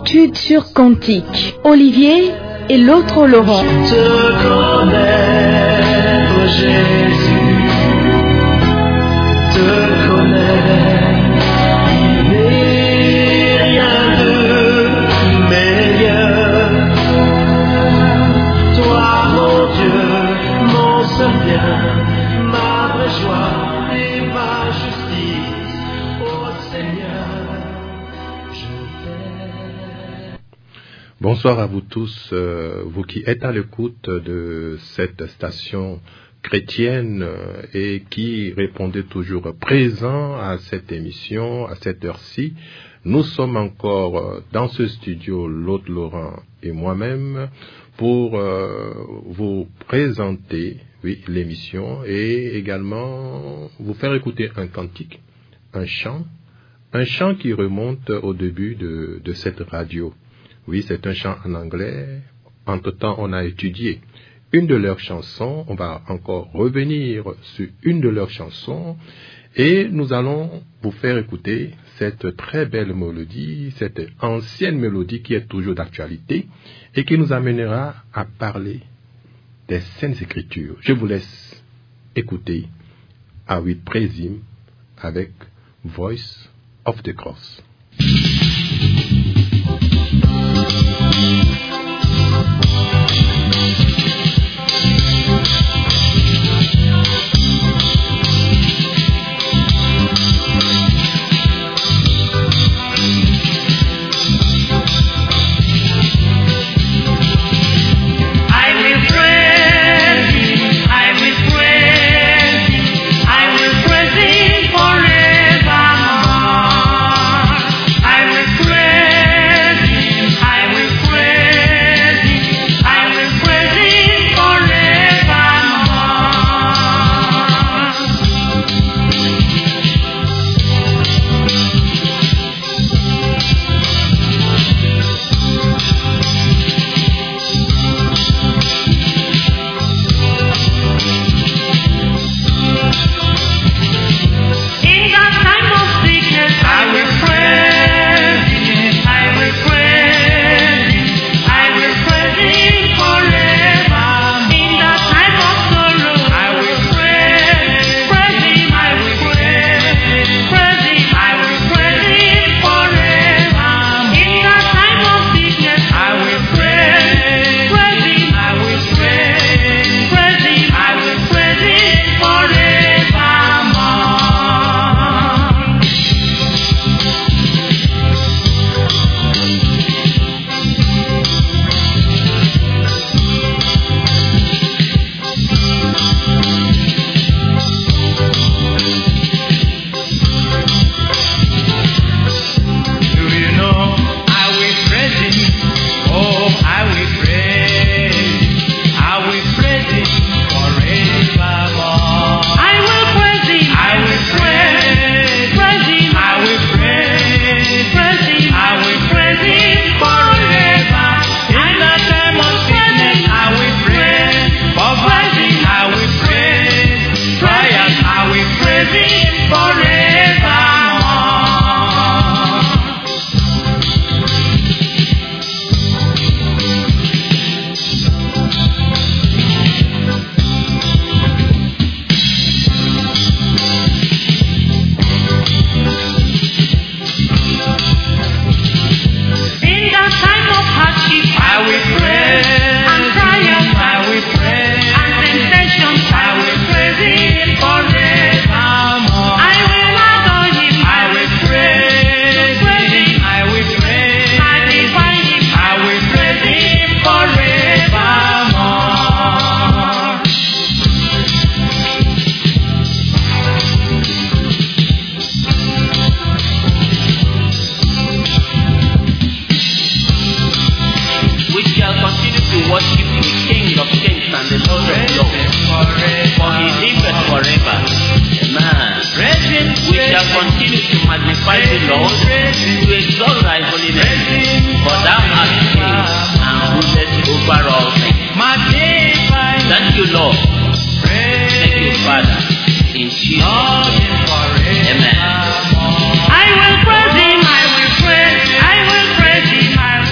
Études sur Cantique. Olivier et l'autre Laurent. Je te connais, oh Jésus, te connais, il n'est rien de meilleur. Toi, mon Dieu, mon seul bien, ma vraie joie et ma justice, ô Seigneur, je t'aime. Bonsoir à vous tous, vous qui êtes à l'écoute de cette station chrétienne et qui répondez toujours présent à cette émission, à cette heure-ci. Nous sommes encore dans ce studio, l'autre Laurent et moi-même, pour vous présenter l'émission et également vous faire écouter un cantique, un chant qui remonte au début de cette radio. Oui, c'est un chant en anglais. Entre-temps, on a étudié une de leurs chansons. On va encore revenir sur une de leurs chansons. Et nous allons vous faire écouter cette très belle mélodie, cette ancienne mélodie qui est toujours d'actualité et qui nous amènera à parler des Saintes Écritures. Je vous laisse écouter I Will Praise Him avec Voice of the Cross. Thank you, Lord. Thank you, Father. In Jesus' name. Amen. I will praise him, I will praise him, I will praise him, I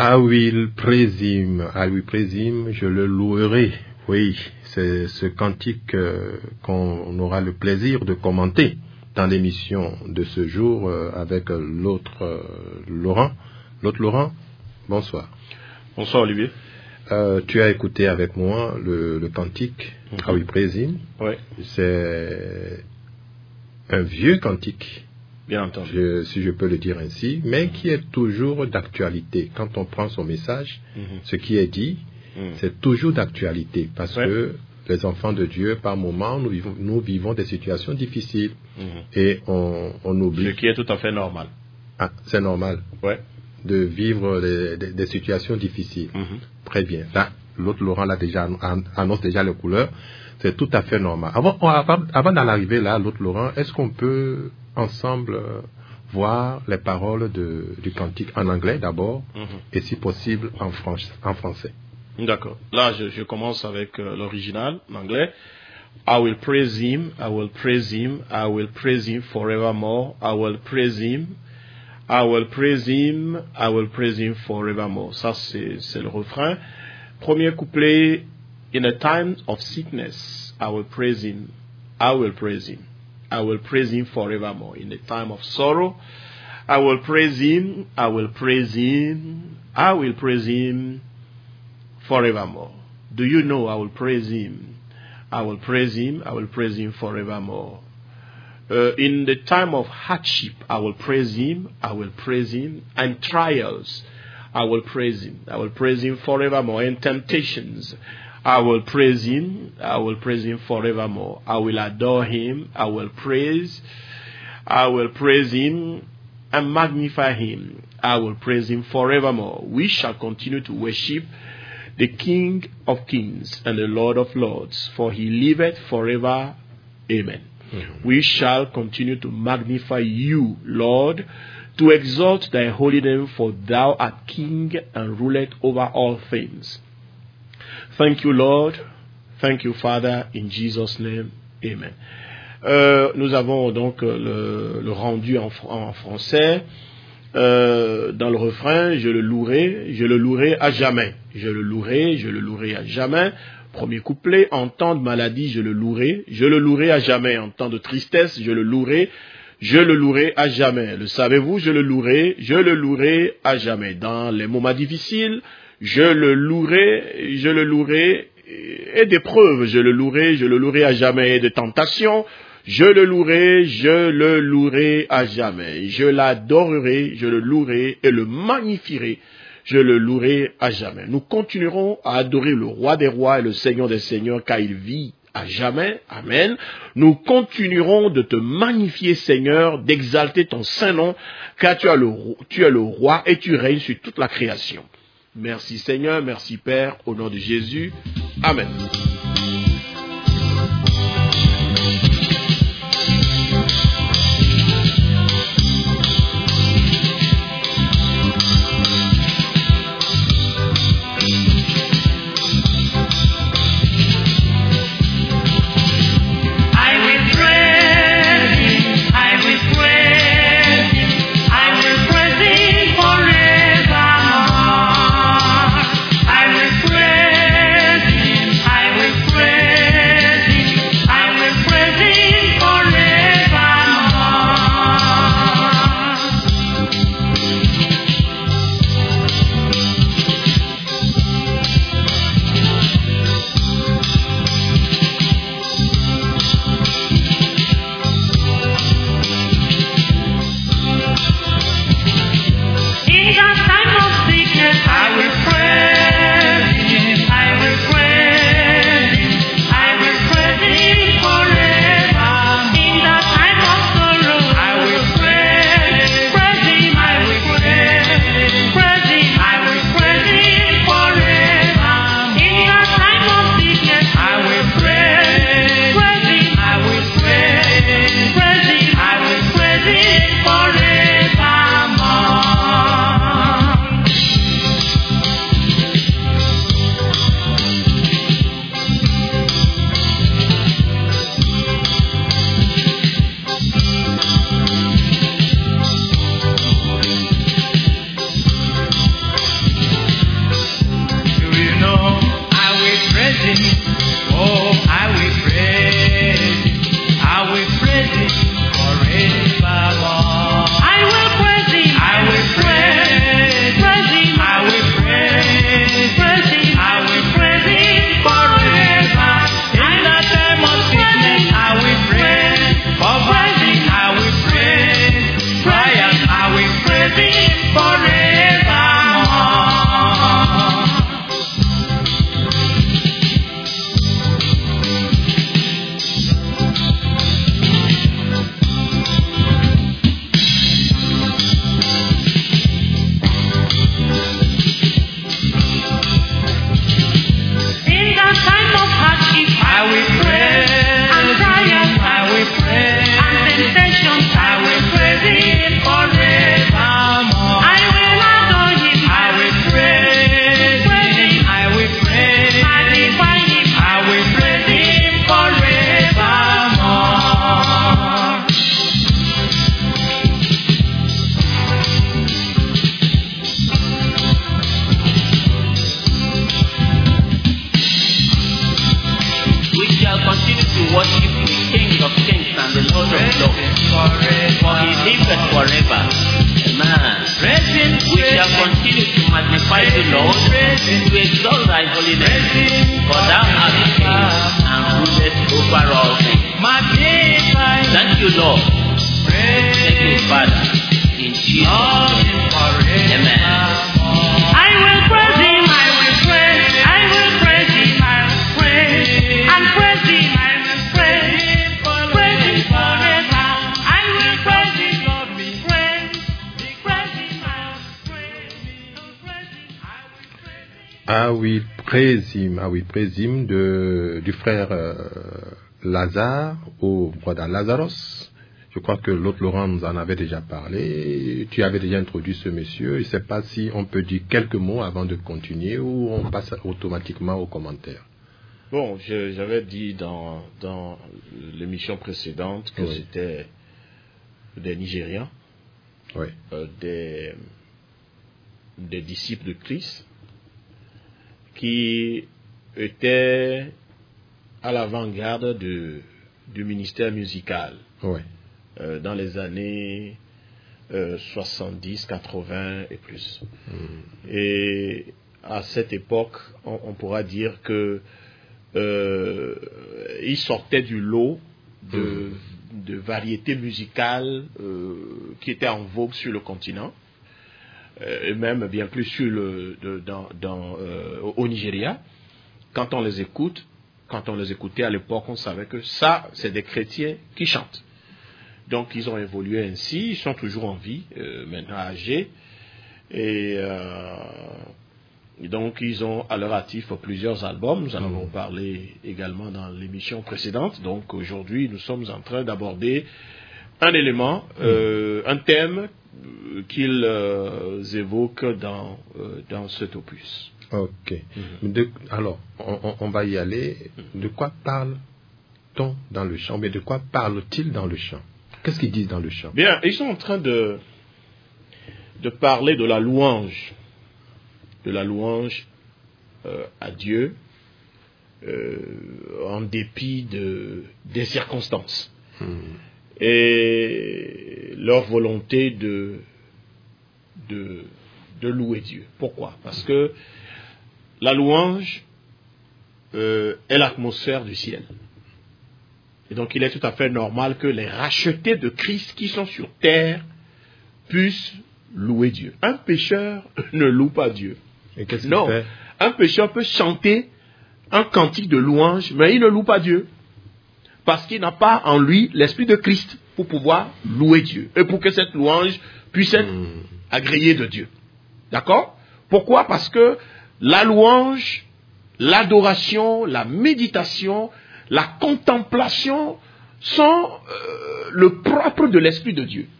I will praise him, je le louerai. Oui, c'est ce cantique qu'on aura le plaisir de commenter dans l'émission de ce jour avec l'autre Laurent. L'autre Laurent, bonsoir. Bonsoir Olivier. Tu as écouté avec moi le cantique, I will praise him. Oui. C'est un vieux cantique. Bien entendu. Si je peux le dire ainsi, mais qui est toujours d'actualité. Quand on prend son message, ce qui est dit, c'est toujours d'actualité, parce que les enfants de Dieu, par moments, nous vivons des situations difficiles, et on oublie. Ce qui est tout à fait normal. Ah, c'est normal. Ouais. De vivre des situations difficiles. Très bien. Là, l'autre Laurent l'a déjà annonce déjà les couleurs. C'est tout à fait normal. Avant d'en arriver là, l'autre Laurent, est-ce qu'on peut ensemble voir les paroles du cantique en anglais d'abord, et si possible en français? D'accord. Là, je commence avec l'original en anglais. I will praise him, I will praise him, I will praise him forevermore. I will praise him, I will praise him, I will praise him forevermore. Ça, c'est le refrain. Premier couplet. In a time of sickness, I will praise him, I will praise him. I will praise him forevermore. In the time of sorrow, I will praise him, I will praise him, I will praise him forevermore. Do you know I will praise him? I will praise him, I will praise him forevermore. In the time of hardship, I will praise him, I will praise him, and trials, I will praise him forevermore. In temptations, I will praise him forevermore. I will adore him, I will praise him and magnify him. I will praise him forevermore. We shall continue to worship the King of kings and the Lord of lords, for he liveth forever. Amen. We shall continue to magnify you, Lord, to exalt thy holy name, for thou art King and ruleth over all things. Thank you, Lord. Thank you, Father. In Jesus' name, Amen. Nous avons donc le rendu en français. Dans le refrain, je le louerai à jamais. Je le louerai à jamais. Premier couplet, en temps de maladie, je le louerai à jamais. En temps de tristesse, je le louerai à jamais. Le savez-vous, je le louerai à jamais. Dans les moments difficiles, je le louerai, et d'épreuves, je le louerai à jamais, et de tentations, je le louerai à jamais. Je l'adorerai, je le louerai et le magnifierai, je le louerai à jamais. Nous continuerons à adorer le roi des rois et le seigneur des seigneurs, car il vit à jamais. Amen. Nous continuerons de te magnifier, Seigneur, d'exalter ton saint nom, car tu es le roi et tu règnes sur toute la création. Merci Seigneur, merci Père, au nom de Jésus. Amen. I will Lord. For he liveth forever. Amen. We shall continue to magnify the Lord, to exalt thy holy name, for thou art king and rulest over all things. Thank you, Lord. Thank you, Father. In Jesus' name. Amen. I will praise him, I will praise, I will praise him, I will praise, and praise him, I will praise him forever. I will praise him, Lord, we praise him, I will praise him, Ah oui, praise him du frère Lazare au brother Lazarus. Je crois que l'autre Laurent nous en avait déjà parlé. Tu avais déjà introduit ce monsieur. Je ne sais pas si on peut dire quelques mots avant de continuer ou on passe automatiquement aux commentaires. Bon, j'avais dit dans l'émission précédente que c'était des Nigérians, des disciples de Christ qui étaient à l'avant-garde du ministère musical. Oui. Dans les années 70, 80 et plus. Et à cette époque, on pourra dire que ils sortaient du lot de variétés musicales qui étaient en vogue sur le continent, et même bien plus sur au Nigeria. Quand on les écoutait à l'époque, on savait que ça, c'est des chrétiens qui chantent. Donc, ils ont évolué ainsi, ils sont toujours en vie, maintenant âgés, et donc, ils ont à leur actif plusieurs albums, nous en avons parlé également dans l'émission précédente. Donc, aujourd'hui, nous sommes en train d'aborder un élément, un thème qu'ils évoquent dans cet opus. Ok. Alors, on va y aller. De quoi parle-t-on dans le chant? Mais de quoi parle-t-il dans le chant? Qu'est-ce qu'ils disent dans le chant? Bien, ils sont en train de parler de la louange. De la louange à Dieu en dépit des circonstances. Et leur volonté de louer Dieu. Pourquoi? Parce que la louange est l'atmosphère du ciel. Et donc il est tout à fait normal que les rachetés de Christ qui sont sur terre puissent louer Dieu. Un pécheur ne loue pas Dieu. Et qu'est-ce qu'il non, fait? Un pécheur peut chanter un cantique de louange, mais il ne loue pas Dieu. Parce qu'il n'a pas en lui l'esprit de Christ pour pouvoir louer Dieu. Et pour que cette louange puisse être agréée de Dieu. D'accord? Pourquoi? Parce que la louange, l'adoration, la méditation, la contemplation sont le propre de l'esprit de Dieu.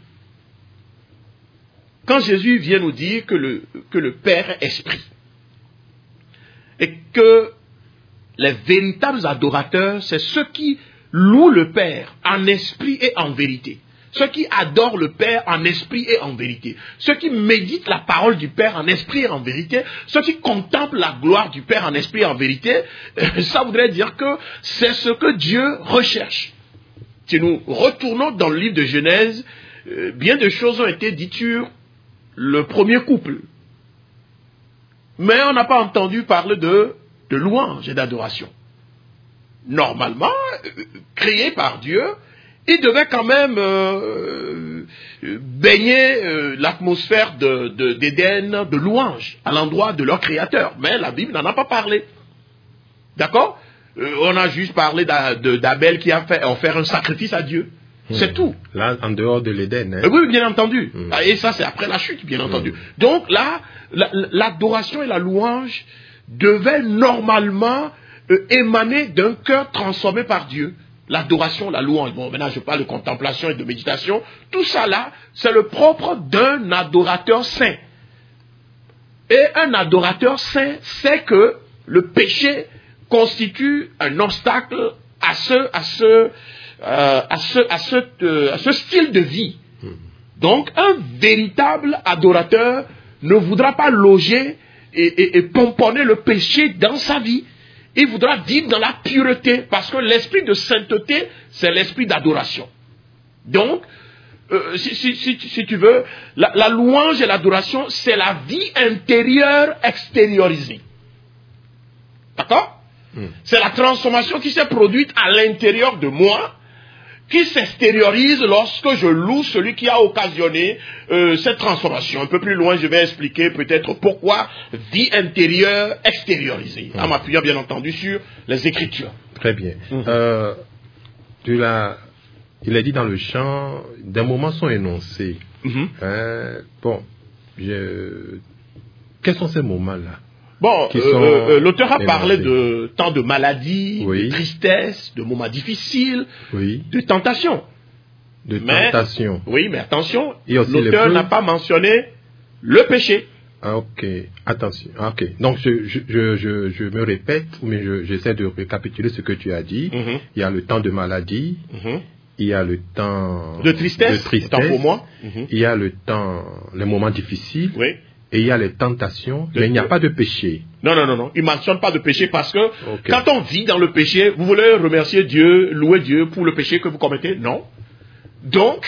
Quand Jésus vient nous dire que le Père est esprit, et que les véritables adorateurs, c'est ceux qui louent le Père en esprit et en vérité. Ceux qui adorent le Père en esprit et en vérité. Ceux qui méditent la parole du Père en esprit et en vérité. Ceux qui contemplent la gloire du Père en esprit et en vérité. Ça voudrait dire que c'est ce que Dieu recherche. Si nous retournons dans le livre de Genèse, bien de choses ont été dites sur le premier couple. Mais on n'a pas entendu parler de louange et d'adoration. Normalement, créé par Dieu, ils devaient quand même baigner l'atmosphère d'Éden de louange à l'endroit de leur Créateur. Mais la Bible n'en a pas parlé. D'accord? On a juste parlé d'Abel qui a offert un sacrifice à Dieu. C'est tout. Là, en dehors de l'Éden. Hein? Oui, bien entendu. Et ça, c'est après la chute, bien entendu. Donc là, l'adoration et la louange devaient normalement émaner d'un cœur transformé par Dieu. L'adoration, la louange. Bon, maintenant, je parle de contemplation et de méditation. Tout ça là, c'est le propre d'un adorateur saint. Et un adorateur saint sait que le péché constitue un obstacle à ce style de vie. Donc, un véritable adorateur ne voudra pas loger et pomponner le péché dans sa vie. Il voudra vivre dans la pureté, parce que l'esprit de sainteté, c'est l'esprit d'adoration. Donc, si tu veux, la louange et l'adoration, c'est la vie intérieure extériorisée. D'accord? C'est la transformation qui s'est produite à l'intérieur de moi, qui s'extériorise lorsque je loue celui qui a occasionné cette transformation. Un peu plus loin, je vais expliquer peut-être pourquoi vie intérieure extériorisée, en m'appuyant bien entendu sur les Écritures. Très bien. Il a dit dans le chant, des moments sont énoncés. Bon, quels sont ces moments-là? Bon, l'auteur a parlé de temps de maladie, oui, de tristesse, de moments difficiles, oui, de tentation. Tentation. Oui, mais attention, l'auteur n'a pas mentionné le péché. Ah, ok, attention. Ah, ok, donc je me répète, mais j'essaie de récapituler ce que tu as dit. Il y a le temps de maladie, il y a le temps de tristesse, temps pour moi. Il y a le temps, les moments difficiles. Oui. Et il y a les tentations, mais il n'y a pas de péché. Non. Il ne mentionne pas de péché parce que quand on vit dans le péché, vous voulez remercier Dieu, louer Dieu pour le péché que vous commettez? Non. Donc,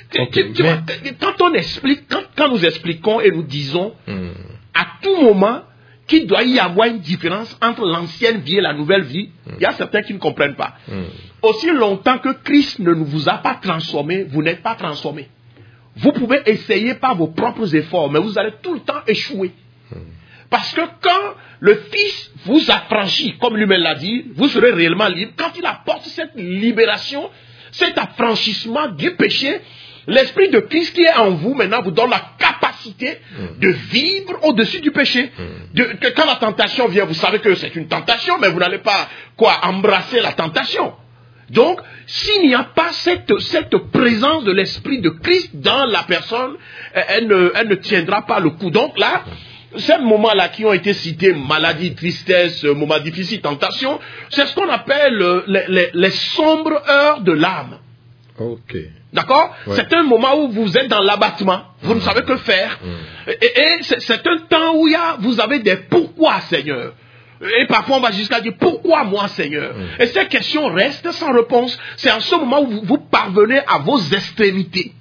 quand on explique, quand nous expliquons et nous disons à tout moment qu'il doit y avoir une différence entre l'ancienne vie et la nouvelle vie, il y a certains qui ne comprennent pas. Aussi longtemps que Christ ne vous a pas transformé, vous n'êtes pas transformé. Vous pouvez essayer par vos propres efforts, mais vous allez tout le temps échouer. Parce que quand le Fils vous affranchit, comme lui-même l'a dit, vous serez réellement libre. Quand il apporte cette libération, cet affranchissement du péché, l'Esprit de Christ qui est en vous maintenant vous donne la capacité de vivre au-dessus du péché. Quand la tentation vient, vous savez que c'est une tentation, mais vous n'allez pas embrasser la tentation. Donc, s'il n'y a pas cette présence de l'Esprit de Christ dans la personne, elle ne tiendra pas le coup. Donc là, ces moments-là qui ont été cités, maladie, tristesse, moments difficiles, tentation, c'est ce qu'on appelle les sombres heures de l'âme. Ok. D'accord? Ouais. C'est un moment où vous êtes dans l'abattement, vous ne savez que faire. Et c'est un temps où vous avez des pourquoi, Seigneur. Et parfois on va jusqu'à dire pourquoi moi, Seigneur? Et ces questions restent sans réponse. C'est en ce moment où vous parvenez à vos extrémités.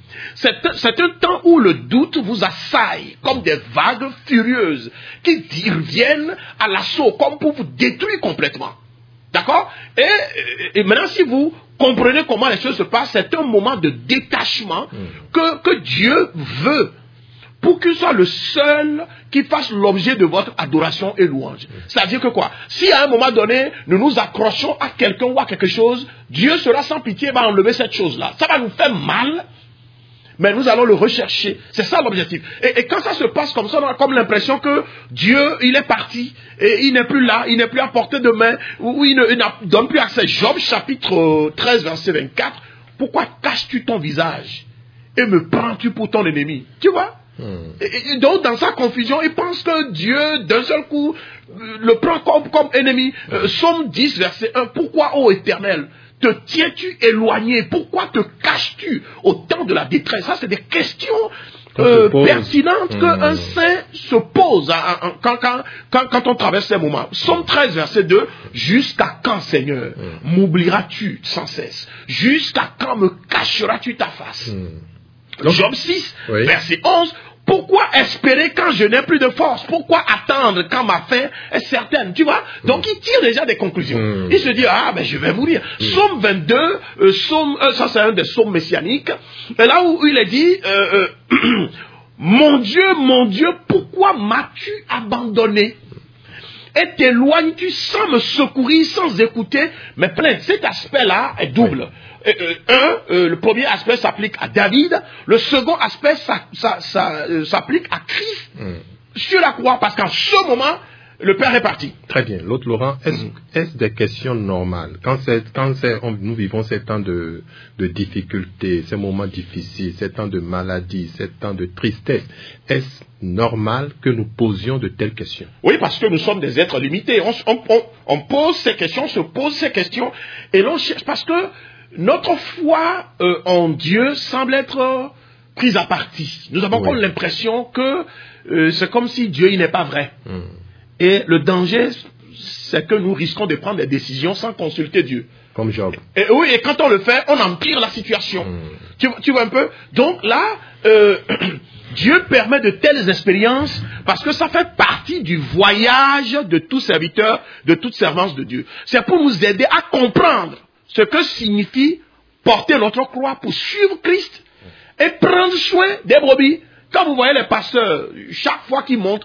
C'est un temps où le doute vous assaille comme des vagues furieuses qui reviennent à l'assaut comme pour vous détruire complètement. D'accord? Et maintenant, si vous comprenez comment les choses se passent, c'est un moment de détachement que Dieu veut pour qu'il soit le seul qui fasse l'objet de votre adoration et louange. C'est-à-dire que quoi? Si à un moment donné, nous nous accrochons à quelqu'un ou à quelque chose, Dieu sera sans pitié et va enlever cette chose-là. Ça va nous faire mal, mais nous allons le rechercher. C'est ça l'objectif. Et quand ça se passe comme ça, on a comme l'impression que Dieu, il est parti, et il n'est plus là, il n'est plus à portée de main, ou il ne donne plus accès. Job chapitre 13, verset 24. Pourquoi caches-tu ton visage et me prends-tu pour ton ennemi? Tu vois? Et donc, dans sa confusion, il pense que Dieu, d'un seul coup, le prend comme ennemi. Psaume 10, verset 1. Pourquoi, ô Éternel, te tiens-tu éloigné? Pourquoi te caches-tu au temps de la détresse? Ça, c'est des questions pertinentes qu'un saint se pose quand on traverse ces moments. Psaume 13, verset 2. Jusqu'à quand, Seigneur, m'oublieras-tu sans cesse? Jusqu'à quand me cacheras-tu ta face? Job 6, verset 11. Pourquoi espérer quand je n'ai plus de force? Pourquoi attendre quand ma fin est certaine? Tu vois? Donc il tire déjà des conclusions. Il se dit, je vais mourir. Psaume 22, ça c'est un des psaumes messianiques. Et là où il est dit, mon Dieu, pourquoi m'as-tu abandonné? Et t'éloignes-tu sans me secourir, sans écouter mes plaintes? Cet aspect-là est double. Le premier aspect s'applique à David, le second aspect s'applique à Christ sur la croix, parce qu'en ce moment, le Père est parti. Très bien. L'autre Laurent, est-ce des questions normales? Quand nous vivons ces temps de difficultés, ces moments difficiles, ces temps de maladie, ces temps de tristesse, est-ce normal que nous posions de telles questions? Oui, parce que nous sommes des êtres limités. On pose ces questions, se pose ces questions, et l'on cherche, parce que notre foi en Dieu semble être prise à partie. Nous avons comme l'impression que c'est comme si Dieu il n'est pas vrai. Et le danger, c'est que nous risquons de prendre des décisions sans consulter Dieu. Comme Job. Et oui, et quand on le fait, on empire la situation. Tu vois un peu? Donc là, Dieu permet de telles expériences parce que ça fait partie du voyage de tout serviteur, de toute servance de Dieu. C'est pour nous aider à comprendre ce que signifie porter notre croix pour suivre Christ et prendre soin des brebis. Quand vous voyez les pasteurs, chaque fois qu'ils montent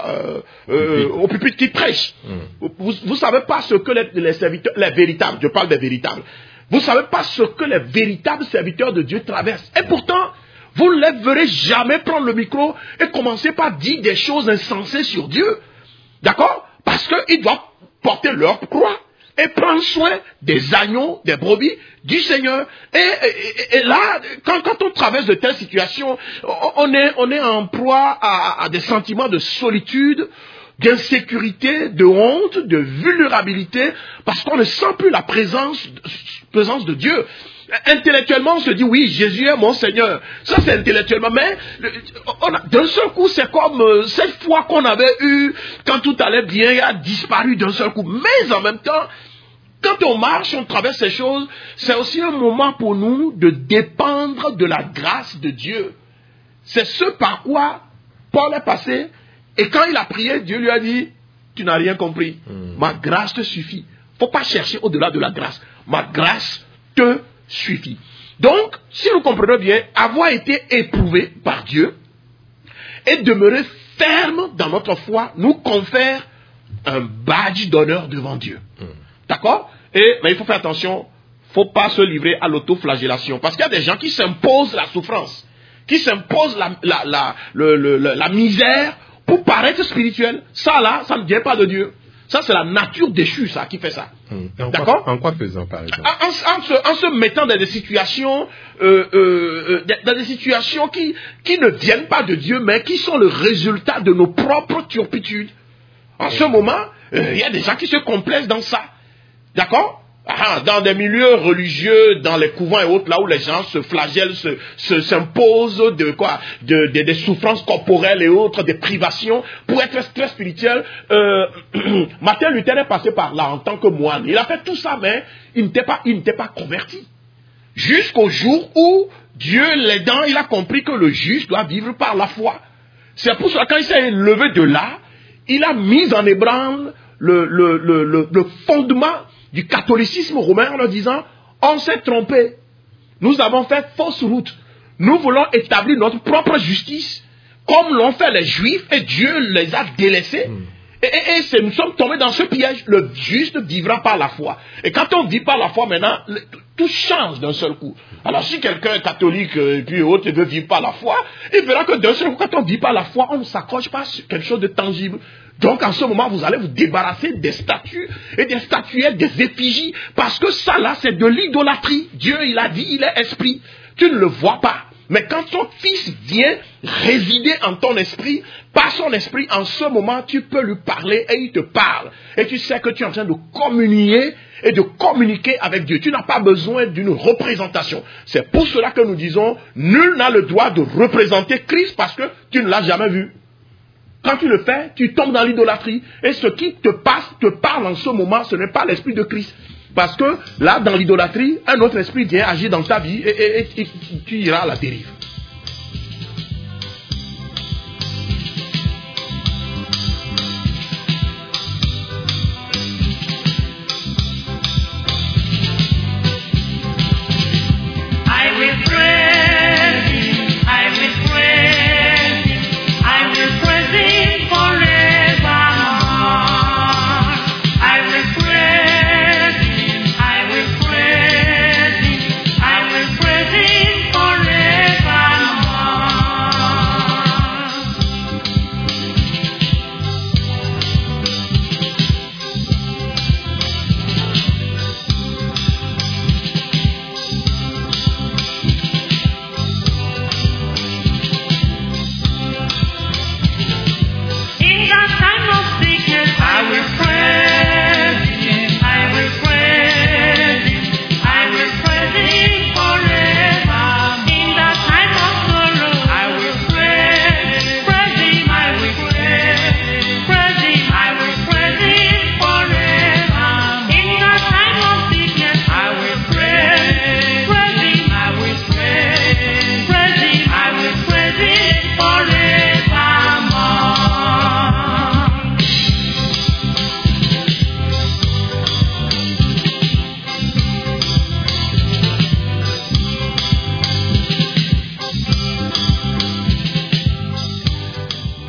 au pupitre, qu'ils prêchent, vous ne savez pas ce que les serviteurs, les véritables, je parle des véritables, vous ne savez pas ce que les véritables serviteurs de Dieu traversent. Et pourtant, vous ne les verrez jamais prendre le micro et commencer par dire des choses insensées sur Dieu. D'accord? Parce qu'ils doivent porter leur croix et prendre soin des agneaux, des brebis du Seigneur. Et là, quand on traverse de telles situations, on est en proie à des sentiments de solitude, d'insécurité, de honte, de vulnérabilité, parce qu'on ne sent plus la présence de Dieu. Intellectuellement, on se dit, oui, Jésus est mon Seigneur. Ça, c'est intellectuellement. Mais d'un seul coup, c'est comme cette foi qu'on avait eue quand tout allait bien, a disparu d'un seul coup. Mais en même temps, quand on marche, on traverse ces choses, c'est aussi un moment pour nous de dépendre de la grâce de Dieu. C'est ce par quoi Paul est passé. Et quand il a prié, Dieu lui a dit, tu n'as rien compris. Ma grâce te suffit. Il ne faut pas chercher au-delà de la grâce. Ma grâce te suffit. Donc, si nous comprenons bien, avoir été éprouvé par Dieu et demeurer ferme dans notre foi nous confère un badge d'honneur devant Dieu. D'accord? Mais il faut faire attention, il ne faut pas se livrer à l'autoflagellation. Parce qu'il y a des gens qui s'imposent la souffrance, qui s'imposent la misère pour paraître spirituel. Ça là, ça ne vient pas de Dieu. Ça, c'est la nature déchue, ça, qui fait ça. D'accord? En quoi faisant, par exemple? En se mettant dans des situations, dans des situations qui ne viennent pas de Dieu, mais qui sont le résultat de nos propres turpitudes. En ce moment, il y a des gens qui se complaisent dans ça. D'accord? Dans des milieux religieux, dans les couvents et autres, là où les gens se flagellent, s'imposent des souffrances corporelles et autres, des privations, pour être très spirituel. Martin Luther est passé par là en tant que moine. Il a fait tout ça, mais il n'était pas converti. Jusqu'au jour où Dieu l'aidant, il a compris que le juste doit vivre par la foi. C'est pour ça que quand il s'est levé de là, il a mis en ébranle le fondement du catholicisme romain en leur disant, on s'est trompé, nous avons fait fausse route, nous voulons établir notre propre justice, comme l'ont fait les Juifs, et Dieu les a délaissés. Et nous sommes tombés dans ce piège. Le juste vivra par la foi. Et quand on vit par la foi, maintenant, tout change d'un seul coup. Alors si quelqu'un est catholique et puis autre veut vivre par la foi, il verra que d'un seul coup, quand on vit par la foi, on ne s'accroche pas sur quelque chose de tangible. Donc en ce moment, vous allez vous débarrasser des statues et des statuettes, des effigies, parce que ça là, c'est de l'idolâtrie. Dieu, il a dit, il est esprit. Tu ne le vois pas. Mais quand ton fils vient résider en ton esprit, par son esprit, en ce moment, tu peux lui parler et il te parle. Et tu sais que tu es en train de communier et de communiquer avec Dieu. Tu n'as pas besoin d'une représentation. C'est pour cela que nous disons, nul n'a le droit de représenter Christ parce que tu ne l'as jamais vu. Quand tu le fais, tu tombes dans l'idolâtrie. Et ce qui te parle en ce moment, ce n'est pas l'esprit de Christ. Parce que là, dans l'idolâtrie, un autre esprit vient agir dans ta vie et tu iras à la dérive. Forever.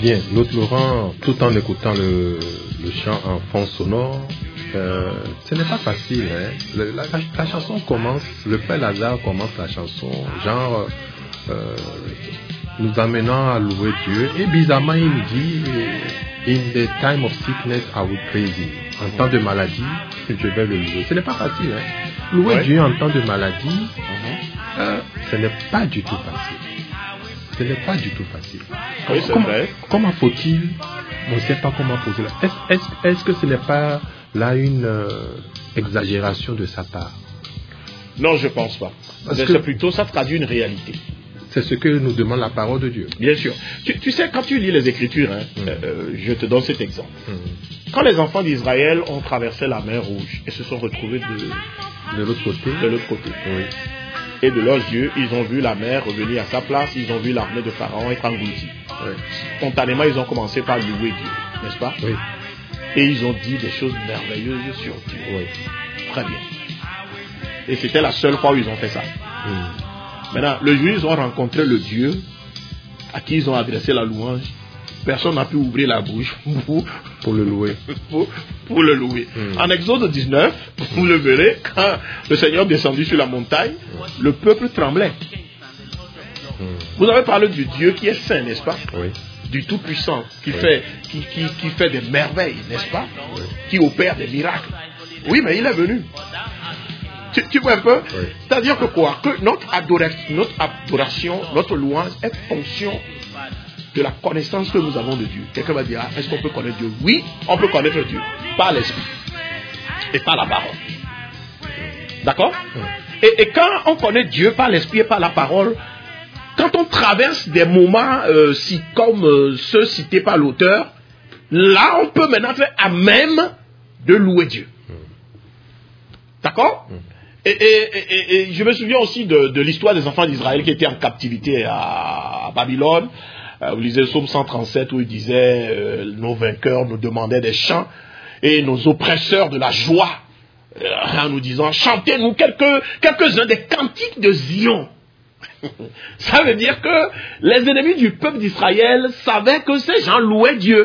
Bien, l'autre Laurent, tout en écoutant le chant en fond sonore, ce n'est pas facile. Hein. La chanson commence, le Père Lazare commence la chanson, genre nous amenant à louer Dieu. Et bizarrement, il nous dit, in the time of sickness, I will praise him. En temps de maladie, je vais le louer. Ce n'est pas facile. Hein. Louer Dieu en temps de maladie, ce n'est pas du tout facile. Ce n'est pas du tout facile. Oui, c'est vrai. Comment faut-il? On ne sait pas comment poser là. Est-ce que ce n'est pas là une exagération de sa part? Non, je ne pense pas. C'est plutôt, ça traduit une réalité. C'est ce que nous demande la parole de Dieu. Bien sûr. Tu sais, quand tu lis les Écritures, je te donne cet exemple. Quand les enfants d'Israël ont traversé la mer Rouge et se sont retrouvés de l'autre côté, oui. Et de leurs yeux, ils ont vu la mer revenir à sa place, ils ont vu l'armée de Pharaon être engloutie. Oui. Spontanément, ils ont commencé par louer Dieu, n'est-ce pas? Oui. Et ils ont dit des choses merveilleuses sur Dieu. Oui. Très bien. Et c'était la seule fois où ils ont fait ça. Maintenant, le jour où ils ont rencontré le Dieu à qui ils ont adressé la louange, personne n'a pu ouvrir la bouche pour le louer. Pour le louer. En Exode 19, vous le verrez, quand le Seigneur descendu sur la montagne, le peuple tremblait. Vous avez parlé du Dieu qui est saint, n'est-ce pas? Oui. Du Tout-Puissant, qui fait des merveilles, n'est-ce pas? Oui. Qui opère des miracles. Oui, mais il est venu. Tu vois un peu? Oui. C'est-à-dire que quoi? Que notre adoration, notre louange est fonction de la connaissance que nous avons de Dieu. Quelqu'un va dire, est-ce qu'on peut connaître Dieu? Oui, on peut connaître Dieu par l'esprit et par la parole. D'accord? Et quand on connaît Dieu par l'esprit et par la parole, quand on traverse des moments comme ceux cités par l'auteur, là on peut maintenant être à même de louer Dieu. D'accord? Et je me souviens aussi de l'histoire des enfants d'Israël qui étaient en captivité à Babylone. Vous lisez le psaume 137 où il disait nos vainqueurs nous demandaient des chants et nos oppresseurs de la joie en nous disant chantez-nous quelques-uns des cantiques de Zion. Ça veut dire que les ennemis du peuple d'Israël savaient que ces gens louaient Dieu.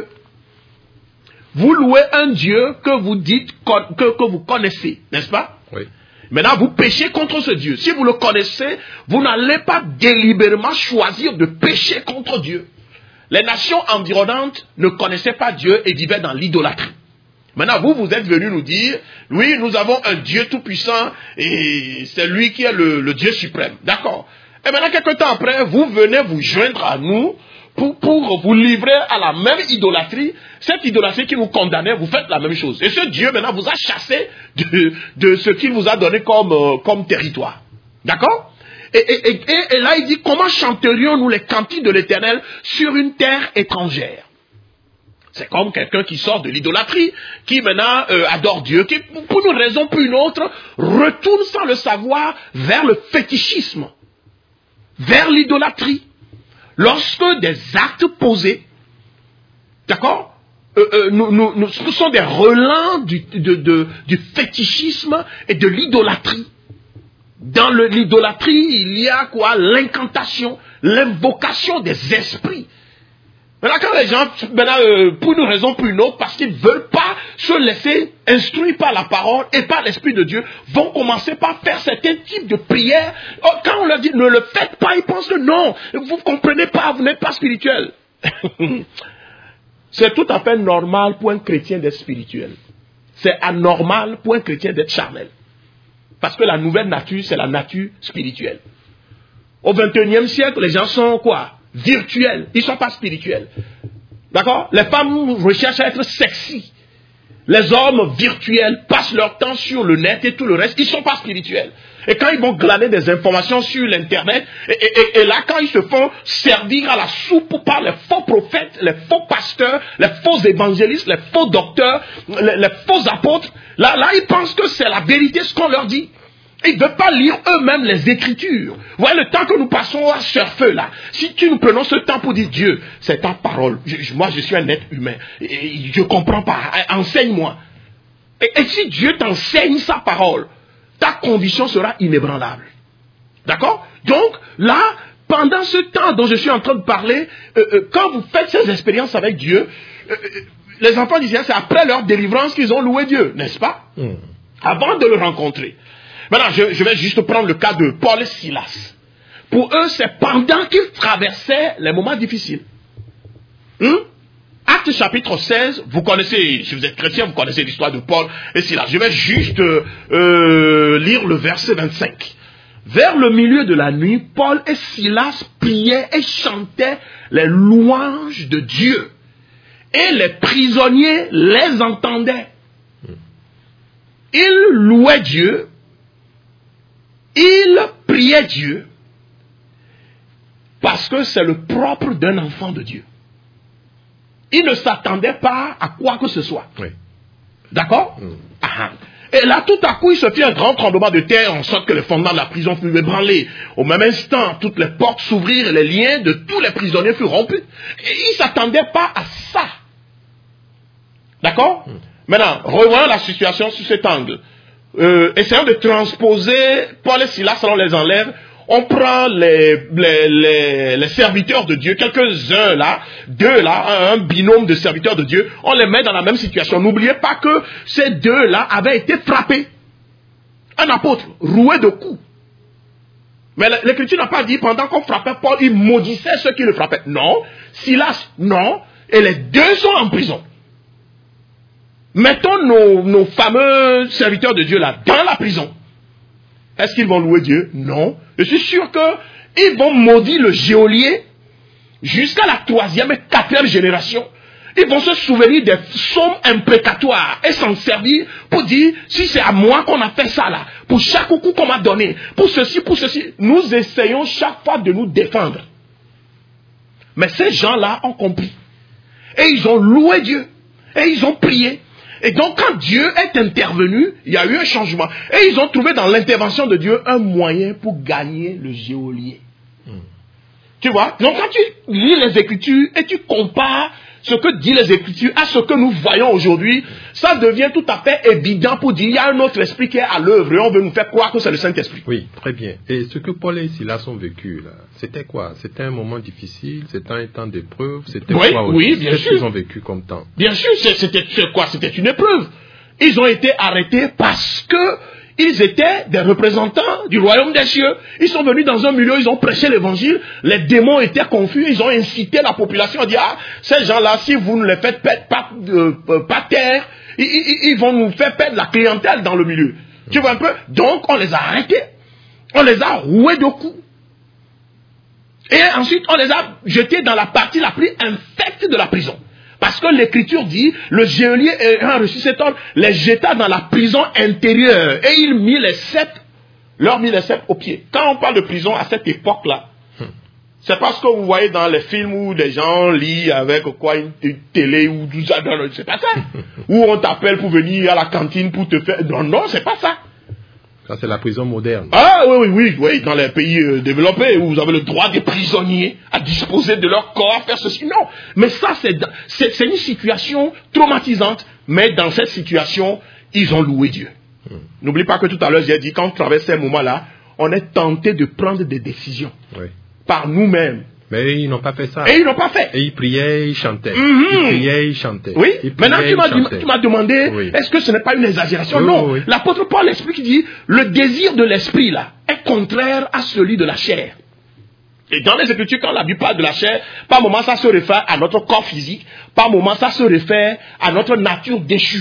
Vous louez un Dieu que vous dites que vous connaissez, n'est-ce pas? Oui. Maintenant, vous péchez contre ce Dieu. Si vous le connaissez, vous n'allez pas délibérément choisir de pécher contre Dieu. Les nations environnantes ne connaissaient pas Dieu et vivaient dans l'idolâtrie. Maintenant, vous êtes venus nous dire, oui, nous avons un Dieu tout-puissant et c'est lui qui est le Dieu suprême. D'accord. Et maintenant, quelque temps après, vous venez vous joindre à nous pour vous livrer à la même idolâtrie. Cette idolâtrie qui vous condamnait, vous faites la même chose. Et ce Dieu, maintenant, vous a chassé de ce qu'il vous a donné comme territoire. D'accord? Et là, il dit, comment chanterions-nous les cantiques de l'Éternel sur une terre étrangère? C'est comme quelqu'un qui sort de l'idolâtrie, qui maintenant adore Dieu, qui, pour une raison ou une autre, retourne sans le savoir vers le fétichisme, vers l'idolâtrie. Lorsque des actes posés, d'accord, nous sont des relents du fétichisme et de l'idolâtrie. Dans l'idolâtrie, il y a quoi? L'incantation, l'invocation des esprits. Maintenant, quand les gens, pour une raison ou pour une autre, parce qu'ils ne veulent pas se laisser instruire par la parole et par l'Esprit de Dieu, vont commencer par faire certains types de prières. Quand on leur dit ne le faites pas, ils pensent que non, vous ne comprenez pas, vous n'êtes pas spirituel. C'est tout à fait normal pour un chrétien d'être spirituel. C'est anormal pour un chrétien d'être charnel. Parce que la nouvelle nature, c'est la nature spirituelle. Au XXIe siècle, les gens sont quoi? Virtuels. Ils ne sont pas spirituels. D'accord? Les femmes recherchent à être sexy. Les hommes virtuels passent leur temps sur le net et tout le reste. Ils ne sont pas spirituels. Et quand ils vont glaner des informations sur l'internet, et là, quand ils se font servir à la soupe par les faux prophètes, les faux pasteurs, les faux évangélistes, les faux docteurs, les faux apôtres, là, ils pensent que c'est la vérité ce qu'on leur dit. Ils ne veulent pas lire eux-mêmes les Écritures. Vous voyez le temps que nous passons à surfer là. Si nous prenons ce temps pour dire Dieu, c'est ta parole. Moi, je suis un être humain. Je ne comprends pas. Enseigne-moi. Et si Dieu t'enseigne sa parole, ta conviction sera inébranlable. D'accord? Donc, là, pendant ce temps dont je suis en train de parler, quand vous faites ces expériences avec Dieu, les enfants d'Israël, c'est après leur délivrance qu'ils ont loué Dieu, n'est-ce pas? Avant de le rencontrer. Maintenant, je vais juste prendre le cas de Paul et Silas. Pour eux, c'est pendant qu'ils traversaient les moments difficiles. Actes chapitre 16, vous connaissez, si vous êtes chrétien, vous connaissez l'histoire de Paul et Silas. Je vais juste lire le verset 25. Vers le milieu de la nuit, Paul et Silas priaient et chantaient les louanges de Dieu. Et les prisonniers les entendaient. Ils louaient Dieu. Ils priaient Dieu. Parce que c'est le propre d'un enfant de Dieu. Ils ne s'attendaient pas à quoi que ce soit. Oui. D'accord? Et là, tout à coup, il se fit un grand tremblement de terre, en sorte que les fondements de la prison furent ébranlés. Au même instant, toutes les portes s'ouvrirent et les liens de tous les prisonniers furent rompus. Et ils ne s'attendaient pas à ça. D'accord? Maintenant, revoyons la situation sous cet angle. Essayons de transposer Paul et Silas, on les enlève. On prend les serviteurs de Dieu, quelques-uns là, deux là, un binôme de serviteurs de Dieu, on les met dans la même situation. N'oubliez pas que ces deux-là avaient été frappés. Un apôtre, roué de coups. Mais l'Écriture n'a pas dit, pendant qu'on frappait Paul, il maudissait ceux qui le frappaient. Non. Silas, non. Et les deux sont en prison. Mettons nos fameux serviteurs de Dieu là, dans la prison. Est-ce qu'ils vont louer Dieu? Non. Je suis sûr qu'ils vont maudire le geôlier jusqu'à la 3e et 4e génération. Ils vont se souvenir des psaumes imprécatoires et s'en servir pour dire, si c'est à moi qu'on a fait ça là, pour chaque coup qu'on m'a donné, pour ceci, nous essayons chaque fois de nous défendre. Mais ces gens-là ont compris. Et ils ont loué Dieu. Et ils ont prié. Et donc, quand Dieu est intervenu, il y a eu un changement. Et ils ont trouvé dans l'intervention de Dieu un moyen pour gagner le geôlier. Tu vois? Donc, quand tu lis les Écritures et tu compares ce que disent les Écritures à ce que nous voyons aujourd'hui, ça devient tout à fait évident pour dire, il y a un autre esprit qui est à l'œuvre et on veut nous faire croire que c'est le Saint-Esprit. Oui, très bien. Et ce que Paul et Silas ont vécu, là, c'était quoi? C'était un moment difficile? C'était un temps d'épreuve? C'était quoi aussi? Oui, bien sûr. Qu'est-ce qu'ils ont vécu comme temps? Bien sûr, c'était quoi? C'était une épreuve. Ils ont été arrêtés parce que ils étaient des représentants du royaume des cieux. Ils sont venus dans un milieu, ils ont prêché l'évangile. Les démons étaient confus. Ils ont incité la population à dire, ah, ces gens-là, si vous ne les faites pas taire, ils vont nous faire perdre la clientèle dans le milieu. Tu vois un peu? Donc, on les a arrêtés. On les a roués de coups. Et ensuite, on les a jetés dans la partie la plus infecte de la prison. Parce que l'Écriture dit, le geôlier ayant reçu cet ordre, les jeta dans la prison intérieure. Et il leur mit les sceptres aux pieds. Quand on parle de prison à cette époque-là, c'est parce que vous voyez dans les films où des gens lisent avec quoi, une télé ou tout ça, non, c'est pas ça. Où on t'appelle pour venir à la cantine pour te faire... Non, c'est pas ça. Ça, c'est la prison moderne. Ah oui, dans les pays développés où vous avez le droit des prisonniers à disposer de leur corps, à faire ceci. Non, mais ça, c'est une situation traumatisante. Mais dans cette situation, ils ont loué Dieu. N'oublie pas que tout à l'heure, j'ai dit, quand on traverse ces moments-là, on est tenté de prendre des décisions par nous-mêmes. Mais ils n'ont pas fait ça. Et ils n'ont pas fait. Et ils priaient, ils chantaient. Ils priaient, ils chantaient. Oui. Maintenant, tu m'as demandé, est-ce que ce n'est pas une exagération? Non. Oui. L'apôtre Paul explique, il dit, le désir de l'esprit, là, est contraire à celui de la chair. Et dans les Écritures, quand la Bible parle de la chair, par moment, ça se réfère à notre corps physique. Par moment, ça se réfère à notre nature déchue.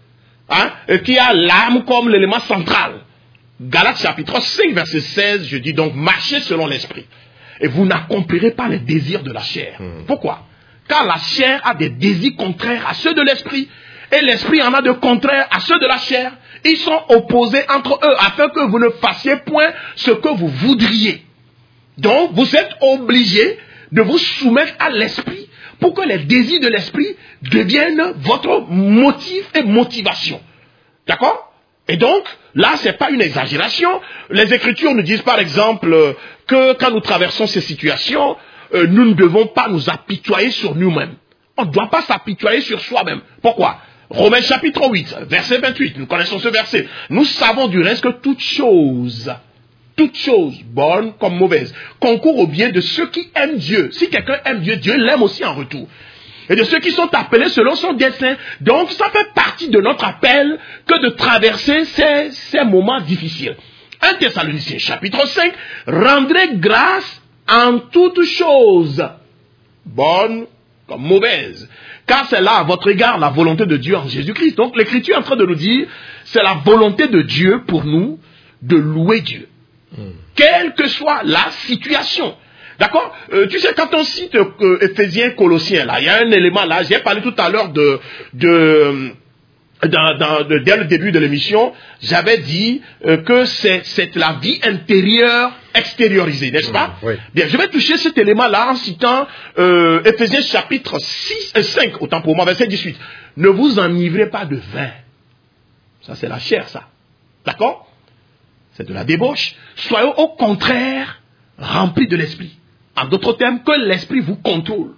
Qui a l'âme comme l'élément central. Galates chapitre 5, verset 16, je dis donc, marchez selon l'esprit. Et vous n'accomplirez pas les désirs de la chair. Pourquoi? Car la chair a des désirs contraires à ceux de l'esprit. Et l'esprit en a de contraires à ceux de la chair. Ils sont opposés entre eux afin que vous ne fassiez point ce que vous voudriez. Donc, vous êtes obligés de vous soumettre à l'esprit pour que les désirs de l'esprit deviennent votre motif et motivation. D'accord? Et donc, là, c'est pas une exagération. Les Écritures nous disent, par exemple, que quand nous traversons ces situations, nous ne devons pas nous apitoyer sur nous-mêmes. On ne doit pas s'apitoyer sur soi-même. Pourquoi? Romains chapitre 8, verset 28, nous connaissons ce verset. Nous savons du reste que toute chose toute chose, bonne comme mauvaise, concourt au bien de ceux qui aiment Dieu. Si quelqu'un aime Dieu, Dieu l'aime aussi en retour. Et de ceux qui sont appelés selon son dessein. Donc, ça fait partie de notre appel que de traverser ces moments difficiles. 1 Thessaloniciens, chapitre 5, rendrez grâce en toutes choses, bonnes comme mauvaises, car c'est là à votre égard la volonté de Dieu en Jésus-Christ. Donc, l'Écriture est en train de nous dire, c'est la volonté de Dieu pour nous de louer Dieu. Quelle que soit la situation. D'accord? Tu sais, quand on cite Éphésiens, Colossiens, là, il y a un élément là, j'ai parlé tout à l'heure dès le début de l'émission, j'avais dit que c'est la vie intérieure extériorisée, n'est-ce pas? Oui. Bien, je vais toucher cet élément-là en citant Éphésiens chapitre 5, autant pour moi, verset 18. Ne vous enivrez pas de vin. Ça, c'est la chair, ça. D'accord? C'est de la débauche. Soyez au contraire remplis de l'esprit. En d'autres termes, que l'esprit vous contrôle.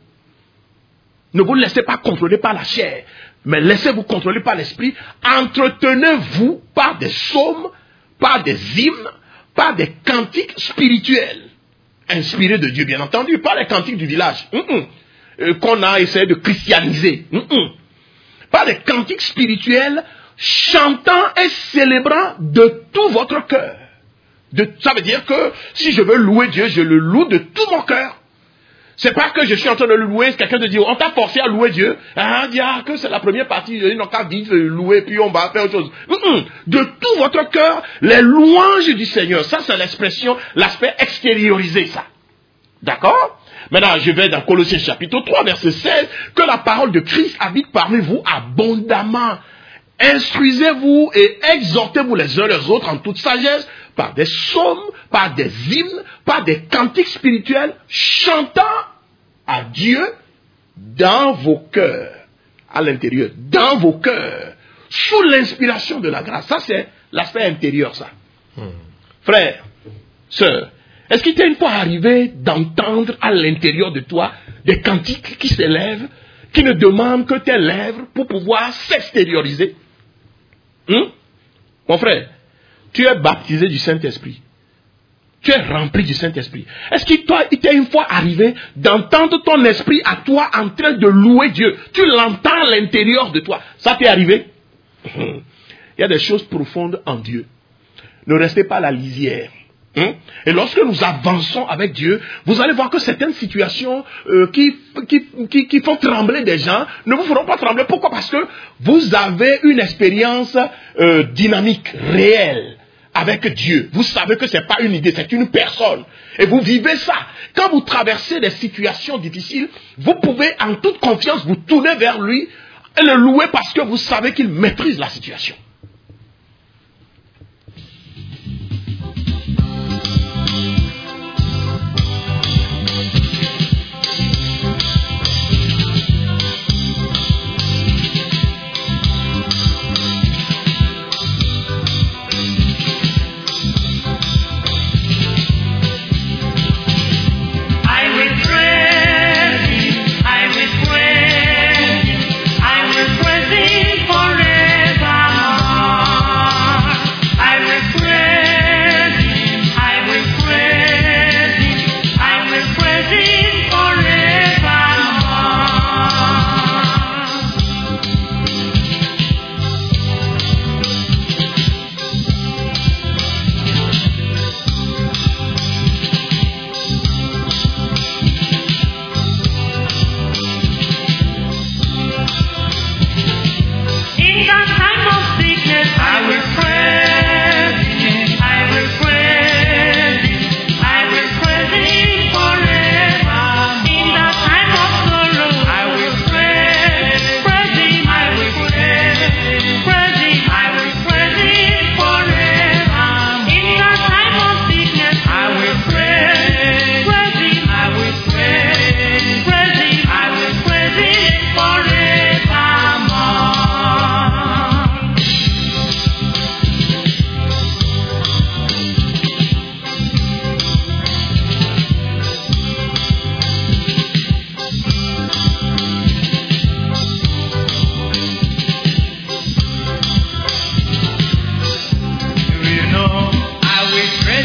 Ne vous laissez pas contrôler par la chair, mais laissez-vous contrôler par l'esprit. Entretenez-vous par des psaumes, par des hymnes, par des cantiques spirituels, inspirés de Dieu, bien entendu, pas les cantiques du village, qu'on a essayé de christianiser. Pas des cantiques spirituels, chantant et célébrant de tout votre cœur. Ça veut dire que si je veux louer Dieu, je le loue de tout mon cœur. C'est pas que je suis en train de le louer, quelqu'un te dit, on t'a forcé à louer Dieu. Que c'est la première partie, ils n'ont qu'à vite louer, puis on va faire autre chose. De tout votre cœur, les louanges du Seigneur. Ça, c'est l'expression, l'aspect extériorisé, ça. D'accord? Maintenant, je vais dans Colossiens chapitre 3, verset 16, que la parole de Christ habite parmi vous abondamment. Instruisez-vous et exhortez-vous les uns les autres en toute sagesse, par des psaumes, par des hymnes, par des cantiques spirituels, chantant à Dieu dans vos cœurs, à l'intérieur, dans vos cœurs, sous l'inspiration de la grâce. Ça, c'est l'aspect intérieur, ça. Frère, sœur, est-ce qu'il t'est une fois arrivé d'entendre à l'intérieur de toi des cantiques qui s'élèvent, qui ne demandent que tes lèvres pour pouvoir s'extérioriser? Mon frère, tu es baptisé du Saint-Esprit. Tu es rempli du Saint-Esprit. Est-ce qu'il t'est une fois arrivé d'entendre ton esprit à toi en train de louer Dieu? Tu l'entends à l'intérieur de toi. Ça t'est arrivé? Il y a des choses profondes en Dieu. Ne restez pas à la lisière. Et lorsque nous avançons avec Dieu, vous allez voir que certaines situations qui font trembler des gens ne vous feront pas trembler. Pourquoi? Parce que vous avez une expérience dynamique, réelle avec Dieu. Vous savez que ce n'est pas une idée, c'est une personne. Et vous vivez ça. Quand vous traversez des situations difficiles, vous pouvez en toute confiance vous tourner vers lui et le louer parce que vous savez qu'il maîtrise la situation. I will praise him forevermore.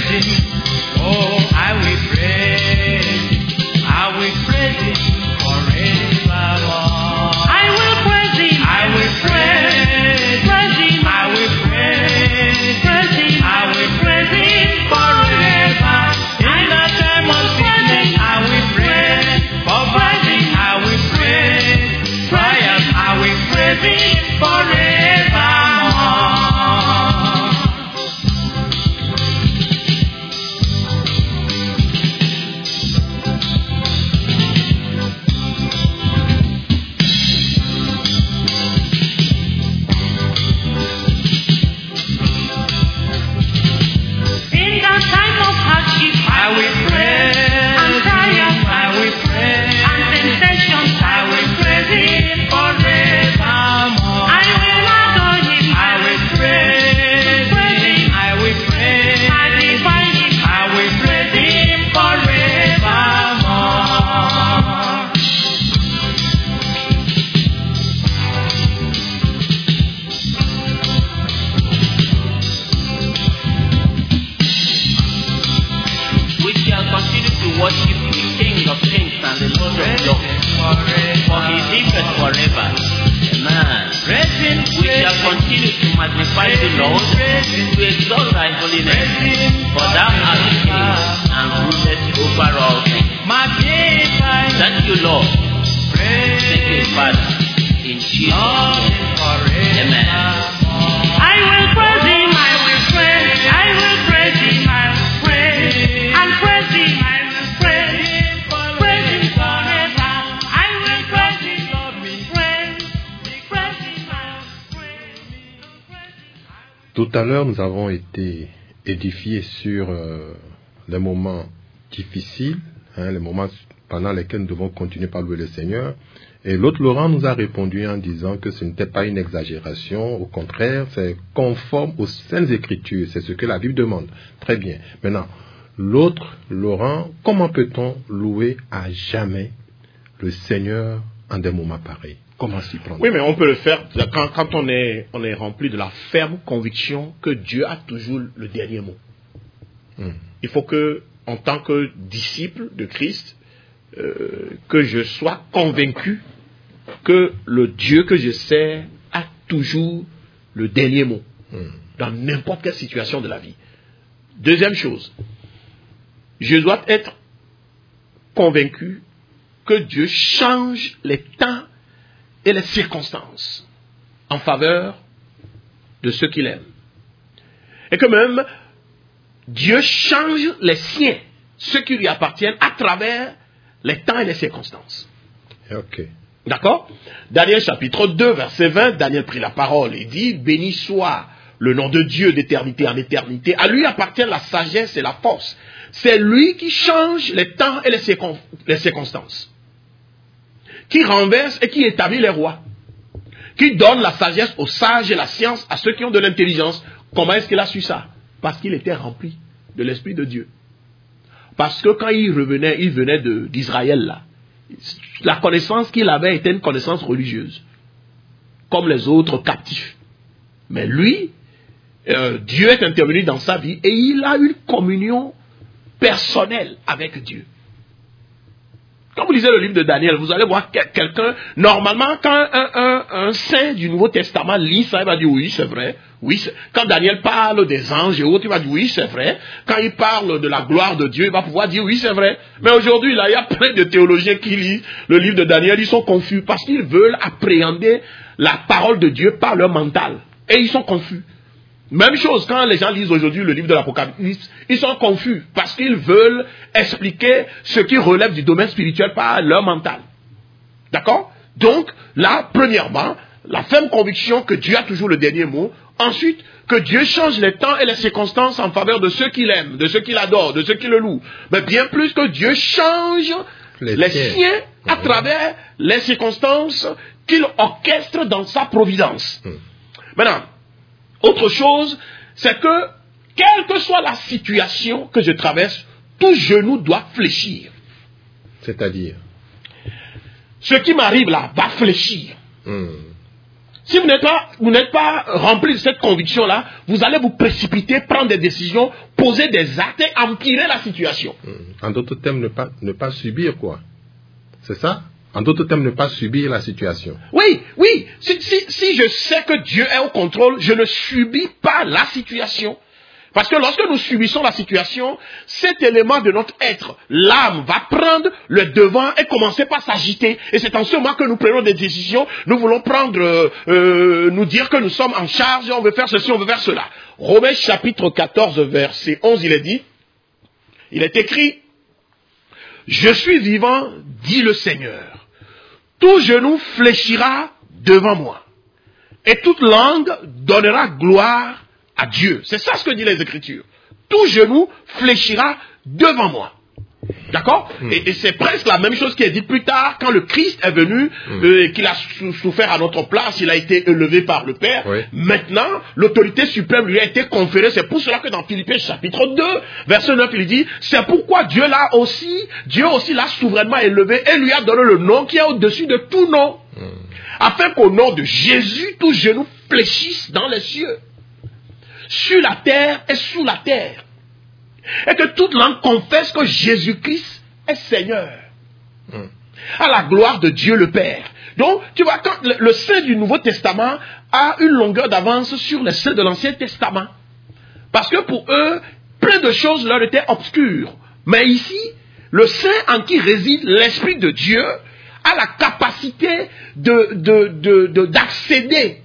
praise Him. Oh, I will praise Him. I will praise Him forevermore. I will praise Him. I will praise Him. I will praise Him. I will praise Him forever. In the time of sickness, I will praise. For blessing, I will praise. Triumph, I will praise Him forevermore. In the time of hardship, I will praise. And triumph, I will praise. And temptations, I will praise Him forevermore. I will adore Him. I will praise Him. I will praise. Magnify Him. I will praise Him forevermore. We shall continue to worship the King of Kings and the Lord of Lords, for He liveth forever. Amen. We shall continue to magnify the Lord, to exalt Thy holy name, for Thou art the King and rulest over all things. Thank you, Lord. Thank you, Father. In Jesus' name. Amen. I will praise Him, I will praise, I will praise Him, I will praise, and praise Him, I will praise Him forever. I will praise Him, Lord, we praise Him, I will praise Him. Tout à l'heure, nous avons été édifiés sur les moments difficiles, les moments pendant lesquels nous devons continuer par louer le Seigneur. Et l'autre Laurent nous a répondu en disant que ce n'était pas une exagération, au contraire, c'est conforme aux Saintes Écritures, c'est ce que la Bible demande. Très bien. Maintenant, l'autre Laurent, comment peut-on louer à jamais le Seigneur en des moments pareils? Comment s'y prendre? Oui, mais on peut le faire quand on est rempli de la ferme conviction que Dieu a toujours le dernier mot. Il faut que, en tant que disciple de Christ, que je sois convaincu que le Dieu que je sers a toujours le dernier mot dans n'importe quelle situation de la vie. Deuxième chose, je dois être convaincu que Dieu change les temps et les circonstances en faveur de ceux qu'il aime. Et que même Dieu change les siens, ceux qui lui appartiennent, à travers les temps et les circonstances. Ok. D'accord? Daniel chapitre 2, verset 20, Daniel prit la parole et dit, béni soit le nom de Dieu d'éternité en éternité. À lui appartient la sagesse et la force. C'est lui qui change les temps et les circonstances. Qui renverse et qui établit les rois. Qui donne la sagesse aux sages et la science à ceux qui ont de l'intelligence. Comment est-ce qu'il a su ça? Parce qu'il était rempli de l'Esprit de Dieu. Parce que quand il venait d'Israël là, la connaissance qu'il avait était une connaissance religieuse, comme les autres captifs. Mais lui, Dieu est intervenu dans sa vie et il a une communion personnelle avec Dieu. Quand vous lisez le livre de Daniel, vous allez voir quelqu'un, normalement, quand un saint du Nouveau Testament lit ça, il va dire oui, c'est vrai. Oui, quand Daniel parle des anges et autres, il va dire oui, c'est vrai. Quand il parle de la gloire de Dieu, il va pouvoir dire oui, c'est vrai. Mais aujourd'hui, là, il y a plein de théologiens qui lisent le livre de Daniel, ils sont confus parce qu'ils veulent appréhender la parole de Dieu par leur mental. Et ils sont confus. Même chose, quand les gens lisent aujourd'hui le livre de l'Apocalypse, ils sont confus parce qu'ils veulent expliquer ce qui relève du domaine spirituel par leur mental. D'accord? Donc, là, premièrement, la ferme conviction que Dieu a toujours le dernier mot. Ensuite, que Dieu change les temps et les circonstances en faveur de ceux qu'il aime, de ceux qu'il adore, de ceux qui le louent. Mais bien plus que Dieu change les siens à travers les circonstances qu'il orchestre dans sa providence. Maintenant, autre chose, c'est que, quelle que soit la situation que je traverse, tout genou doit fléchir. C'est-à-dire? Ce qui m'arrive là va fléchir. Si vous n'êtes pas rempli de cette conviction-là, vous allez vous précipiter, prendre des décisions, poser des actes et empirer la situation. En d'autres termes, ne pas subir, quoi. C'est ça? En d'autres termes, ne pas subir la situation. Oui. Si je sais que Dieu est au contrôle, je ne subis pas la situation. Parce que lorsque nous subissons la situation, cet élément de notre être, l'âme, va prendre le devant et commencer par s'agiter. Et c'est en ce moment que nous prenons des décisions. Nous voulons nous dire que nous sommes en charge, on veut faire ceci, on veut faire cela. Romains chapitre 14, verset 11, il est écrit, « Je suis vivant, dit le Seigneur. Tout genou fléchira devant moi. Et toute langue donnera gloire à Dieu. » C'est ça ce que dit les Écritures. Tout genou fléchira devant moi. D'accord? Et c'est presque la même chose qui est dite plus tard quand le Christ est venu, qu'il a souffert à notre place, il a été élevé par le Père. Oui. Maintenant, l'autorité suprême lui a été conférée. C'est pour cela que dans Philippiens chapitre 2, verset 9, il dit, c'est pourquoi Dieu aussi l'a souverainement élevé et lui a donné le nom qui est au-dessus de tout nom. Afin qu'au nom de Jésus, tout genou fléchisse dans les cieux, sur la terre et sous la terre. Et que toute langue confesse que Jésus-Christ est Seigneur. À la gloire de Dieu le Père. Donc, tu vois, quand le saint du Nouveau Testament a une longueur d'avance sur les saints de l'Ancien Testament. Parce que pour eux, plein de choses leur étaient obscures. Mais ici, le saint en qui réside l'Esprit de Dieu a la capacité d'accéder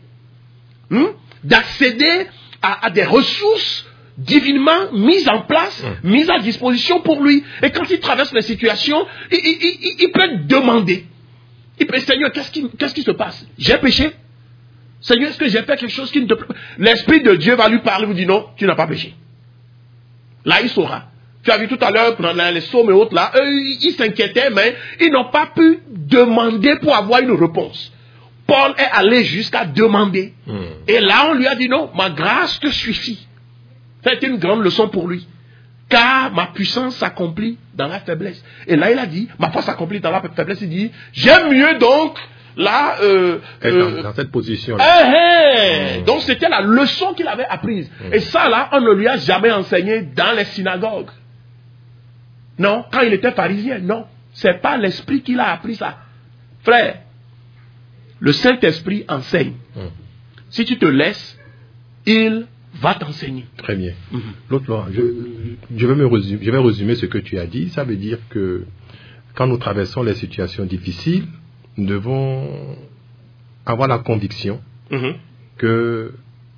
à des ressources divinement mises en place, mises à disposition pour lui. Et quand il traverse les situations, il peut demander. Il peut, Seigneur, qu'est-ce qui se passe? J'ai péché? Seigneur, est-ce que j'ai fait quelque chose qui ne te plaît pas? L'Esprit de Dieu va lui parler, vous dit non, tu n'as pas péché. Là, il saura. Tu as vu tout à l'heure, dans les psaumes et autres, là, eux, ils s'inquiétaient, mais ils n'ont pas pu demander pour avoir une réponse. Paul est allé jusqu'à demander. Et là, on lui a dit non, ma grâce te suffit. Ça a été une grande leçon pour lui. Car ma puissance s'accomplit dans la faiblesse. Et là, il a dit, ma force s'accomplit dans la faiblesse. Il dit, j'aime mieux donc, là... dans cette position-là. Donc, c'était la leçon qu'il avait apprise. Et ça, là, on ne lui a jamais enseigné dans les synagogues. Non, quand il était pharisien, non. C'est pas l'esprit qui l'a appris ça. Frère, le Saint-Esprit enseigne. Si tu te laisses, il va t'enseigner. Très bien. L'autre, je vais résumer ce que tu as dit. Ça veut dire que quand nous traversons les situations difficiles, nous devons avoir la conviction que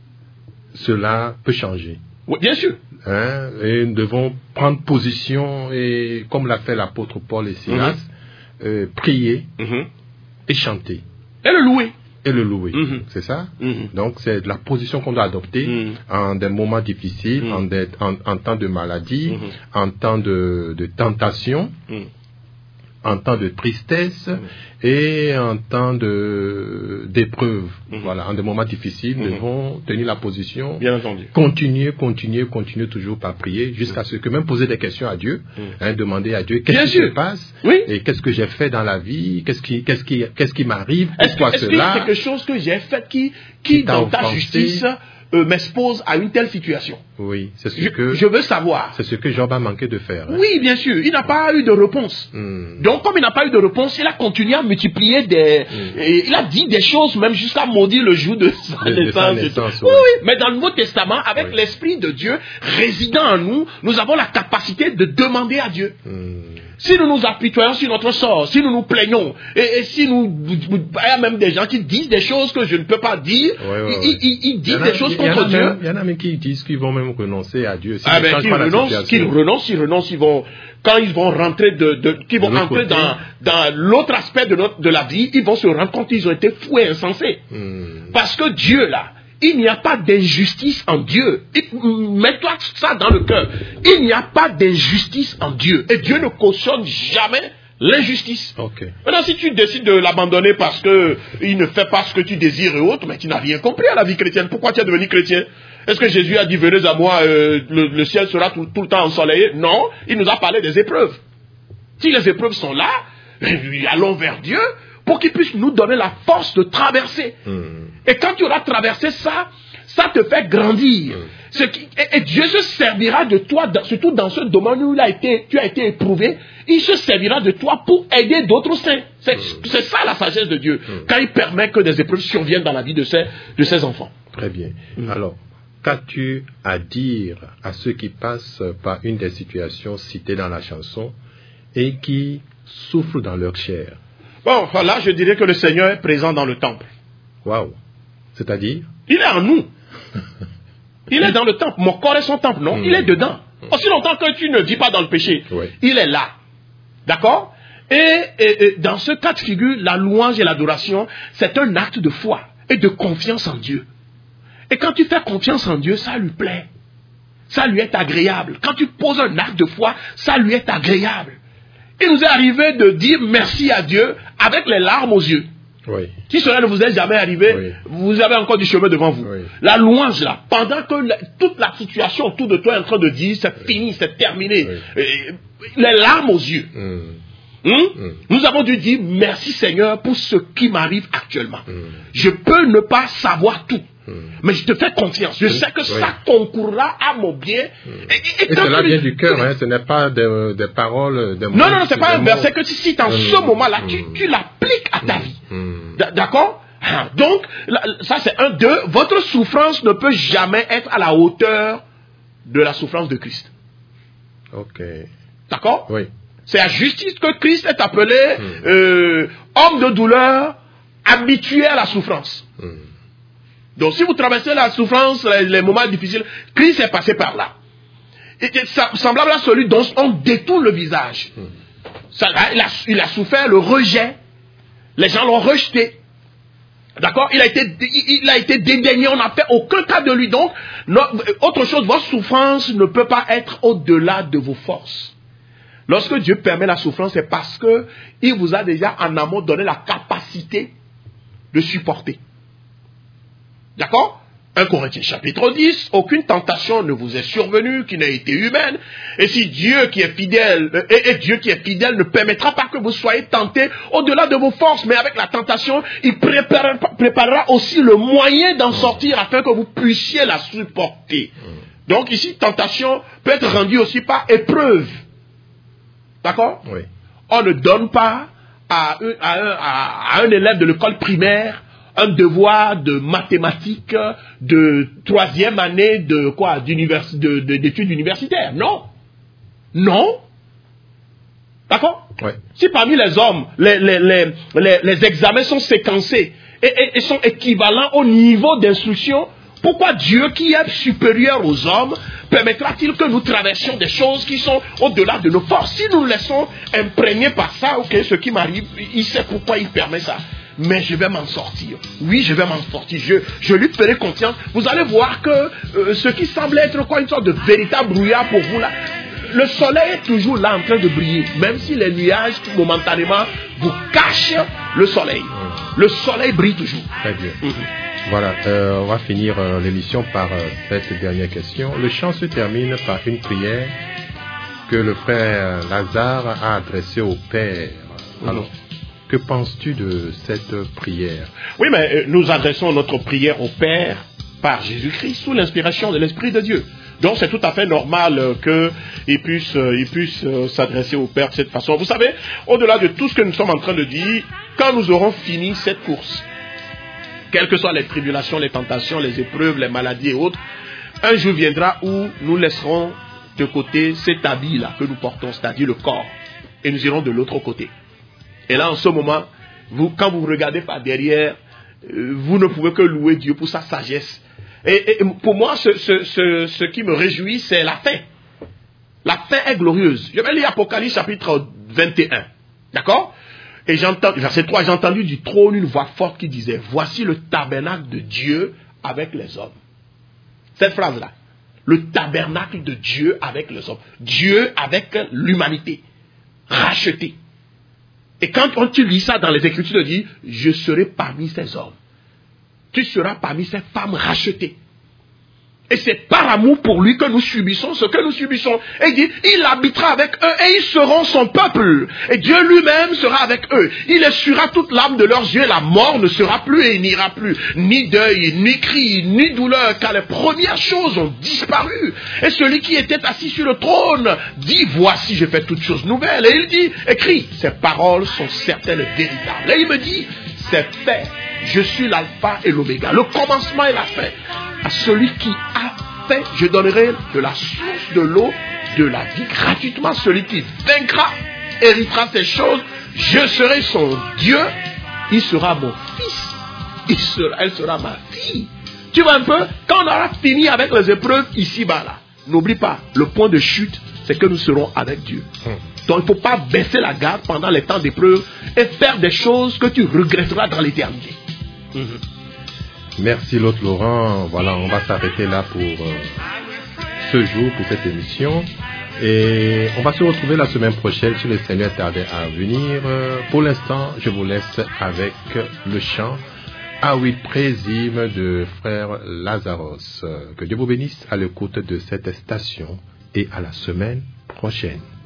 cela peut changer. Oui, bien sûr. Et nous devons prendre position et, comme l'a fait l'apôtre Paul et Silas, prier et chanter. Et le louer. C'est ça? Donc c'est la position qu'on doit adopter en des moments difficiles, en temps de maladie, en temps de tentation, en temps de tristesse et en temps d'épreuve. Voilà, en des moments difficiles, nous devons tenir la position. Bien entendu. Continuer toujours par prier jusqu'à ce que même poser des questions à Dieu, demander à Dieu qu'est-ce qui se passe, et qu'est-ce que j'ai fait dans la vie, qu'est-ce qui m'arrive, pourquoi cela. Est-ce qu'il y a quelque chose que j'ai fait qui dans ta justice m'expose à une telle situation? Oui, c'est ce que je veux savoir. C'est ce que Job a manqué de faire. Oui, bien sûr. Il n'a pas eu de réponse. Donc, comme il n'a pas eu de réponse, il a continué à multiplier il a dit des choses, même jusqu'à maudire le jour de sa naissance. Oui, mais dans le Nouveau Testament, avec l'Esprit de Dieu résidant en nous, nous avons la capacité de demander à Dieu. Si nous nous apitoyons sur notre sort, si nous nous plaignons, et si il y a même des gens qui disent des choses que je ne peux pas dire, ils disent des choses contre Dieu. Il y en a même qui disent qu'ils vont même renoncer à Dieu. Qu'ils renoncent, quand ils vont rentrer entrer dans l'autre aspect de la vie, ils vont se rendre compte qu'ils ont été fous et insensés. Parce que Dieu, là, il n'y a pas d'injustice en Dieu. Mets-toi ça dans le cœur. Il n'y a pas d'injustice en Dieu. Et Dieu ne cautionne jamais l'injustice. Maintenant, si tu décides de l'abandonner parce qu'il ne fait pas ce que tu désires et autres, mais tu n'as rien compris à la vie chrétienne. Pourquoi tu es devenu chrétien? Est-ce que Jésus a dit, venez à moi, le ciel sera tout le temps ensoleillé? Non, il nous a parlé des épreuves. Si les épreuves sont là, allons vers Dieu pour qu'il puisse nous donner la force de traverser. Et quand tu auras traversé ça, ça te fait grandir. Et Dieu se servira de toi, surtout dans ce domaine où tu as été éprouvé, il se servira de toi pour aider d'autres saints. C'est ça la sagesse de Dieu, quand il permet que des épreuves surviennent dans la vie de ses enfants. Très bien. Alors, qu'as-tu à dire à ceux qui passent par une des situations citées dans la chanson et qui souffrent dans leur chair? Bon, là, je dirais que le Seigneur est présent dans le temple. Waouh! C'est-à-dire? Il est en nous. Il est dans le temple. Mon corps est son temple, non? Il est dedans. Aussi longtemps que tu ne vis pas dans le péché, il est là. D'accord? Et dans ce cas de figure, la louange et l'adoration, c'est un acte de foi et de confiance en Dieu. Et quand tu fais confiance en Dieu, ça lui plaît. Ça lui est agréable. Quand tu poses un acte de foi, ça lui est agréable. Il nous est arrivé de dire merci à Dieu avec les larmes aux yeux. Oui. Si cela ne vous est jamais arrivé, vous avez encore du chemin devant vous. La louange là, pendant que toute la situation autour de toi est en train de dire c'est fini, c'est terminé, les larmes aux yeux. Nous avons dû dire merci Seigneur pour ce qui m'arrive actuellement. Je peux ne pas savoir tout, mais je te fais confiance. Je sais que ça concourra à mon bien. Et cela vient du cœur, ce n'est pas des paroles. Non, c'est pas un verset que tu cites en ce moment-là, tu l'appliques à ta vie. D'accord? Donc, ça c'est 1, 2. Votre souffrance ne peut jamais être à la hauteur de la souffrance de Christ. Ok. D'accord? Oui. C'est à justice que Christ est appelé homme de douleur, habitué à la souffrance. Donc si vous traversez la souffrance, les moments difficiles, Christ est passé par là. Et semblable à celui dont on détourne le visage. Il a souffert le rejet. Les gens l'ont rejeté. D'accord? Il a été dédaigné. On n'a fait aucun cas de lui. Donc, autre chose, votre souffrance ne peut pas être au-delà de vos forces. Lorsque Dieu permet la souffrance, c'est parce qu'il vous a déjà en amont donné la capacité de supporter. D'accord? 1 Corinthiens chapitre 10, aucune tentation ne vous est survenue qui n'a été humaine. Et si Dieu qui est fidèle, et Dieu qui est fidèle ne permettra pas que vous soyez tentés au-delà de vos forces, mais avec la tentation, il préparera aussi le moyen d'en sortir afin que vous puissiez la supporter. Donc ici, tentation peut être rendue aussi par épreuve. D'accord? Oui. On ne donne pas à un élève de l'école primaire un devoir de mathématiques de 3e année d'études universitaires. Non. Non. D'accord? Oui. Si parmi les hommes, les examens sont séquencés et sont équivalents au niveau d'instruction, pourquoi Dieu, qui est supérieur aux hommes, permettra-t-il que nous traversions des choses qui sont au-delà de nos forces? Si nous nous laissons imprégner par ça, ok, ce qui m'arrive, il sait pourquoi il permet ça. Mais je vais m'en sortir. Oui, je vais m'en sortir. Je lui ferai confiance. Vous allez voir que ce qui semble être une sorte de véritable brouillard pour vous là, le soleil est toujours là en train de briller. Même si les nuages momentanément vous cachent le soleil. Le soleil brille toujours. Très bien. Voilà, on va finir l'émission par cette dernière question. Le chant se termine par une prière que le frère Lazare a adressée au Père. Alors, que penses-tu de cette prière? Oui, mais nous adressons notre prière au Père par Jésus-Christ sous l'inspiration de l'Esprit de Dieu. Donc c'est tout à fait normal qu'il puisse s'adresser au Père de cette façon. Vous savez, au-delà de tout ce que nous sommes en train de dire, quand nous aurons fini cette course, quelles que soient les tribulations, les tentations, les épreuves, les maladies et autres, un jour viendra où nous laisserons de côté cet habit-là que nous portons, c'est-à-dire le corps, et nous irons de l'autre côté. Et là, en ce moment, quand vous regardez par derrière, vous ne pouvez que louer Dieu pour sa sagesse. Et pour moi, ce qui me réjouit, c'est la fin. La fin est glorieuse. Je vais lire Apocalypse chapitre 21. D'accord? Et verset 3, j'ai entendu du trône une voix forte qui disait, voici le tabernacle de Dieu avec les hommes. Cette phrase-là. Le tabernacle de Dieu avec les hommes. Dieu avec l'humanité. Racheté. Et quand tu lis ça dans les Écritures, tu te dis, je serai parmi ces hommes. Tu seras parmi ces femmes rachetées. Et c'est par amour pour lui que nous subissons ce que nous subissons. Et il dit, il habitera avec eux et ils seront son peuple. Et Dieu lui-même sera avec eux. Il essuiera toute larme de leurs yeux. La mort ne sera plus et il n'ira plus. Ni deuil, ni cri, ni douleur, car les premières choses ont disparu. Et celui qui était assis sur le trône dit, voici, je fais toutes choses nouvelles. Et il dit, écris, ces paroles sont certaines et véritables. Et il me dit, c'est fait. Je suis l'alpha et l'oméga, le commencement et la fin. À celui qui a fait, je donnerai de la source de l'eau de la vie gratuitement. Celui qui vaincra, héritera ces choses. Je serai son Dieu. Il sera mon fils. Elle sera ma fille. Tu vois un peu, quand on aura fini avec les épreuves ici-bas, là, n'oublie pas, le point de chute, c'est que nous serons avec Dieu. Donc il ne faut pas baisser la garde pendant les temps d'épreuve et faire des choses que tu regretteras dans l'éternité. Merci l'autre Laurent. Voilà, on va s'arrêter là pour ce jour, pour cette émission. Et on va se retrouver la semaine prochaine si le Seigneur tardait à venir. Pour l'instant, je vous laisse avec le chant Ah oui, présime de frère Lazaros. Que Dieu vous bénisse à l'écoute de cette station et à la semaine prochaine.